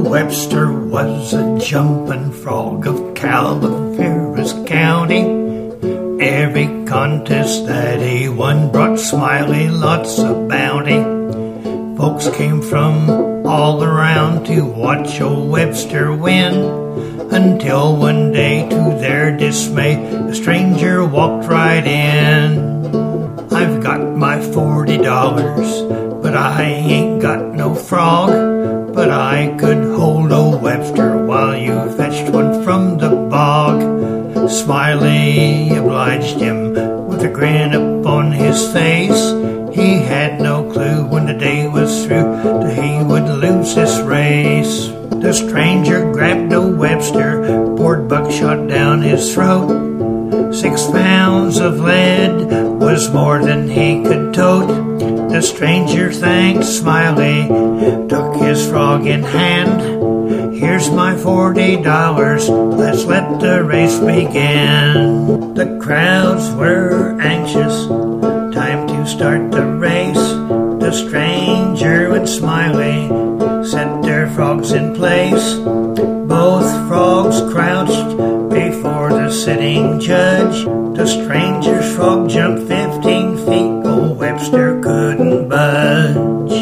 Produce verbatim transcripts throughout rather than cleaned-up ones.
Webster was a jumping frog of Calaveras County. Every contest that he won brought Smiley lots of bounty. Folks came from all around to watch old Webster win, until one day, to their dismay, a stranger walked right in. I've got my forty dollars, but I ain't got no frog. But I could hold old Webster while you fetched one from the bog. Smiley obliged him with a grin upon his face. He had no clue when the day was through that he would lose this race. The stranger grabbed old Webster, poured buckshot down his throat. Six pounds of lead was more than he could tote. The stranger thanked Smiley, took his frog in hand. Here's my forty dollars, let's let the race begin. The crowds were anxious, time to start the race. The stranger and Smiley set their frogs in place. Both frogs crouched before the sitting judge. The stranger's frog jumped fifteen feet, old Webster couldn't budge.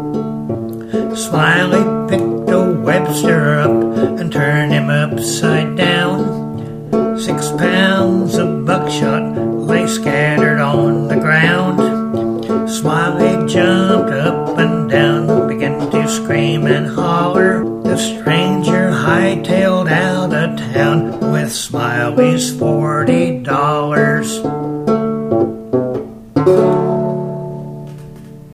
Smiley picked old Webster up and turned him upside down. Six pounds of buckshot lay scattered on the ground. Smiley jumped up and down, began to scream and holler. The stranger hightailed out of town with Smiley's forty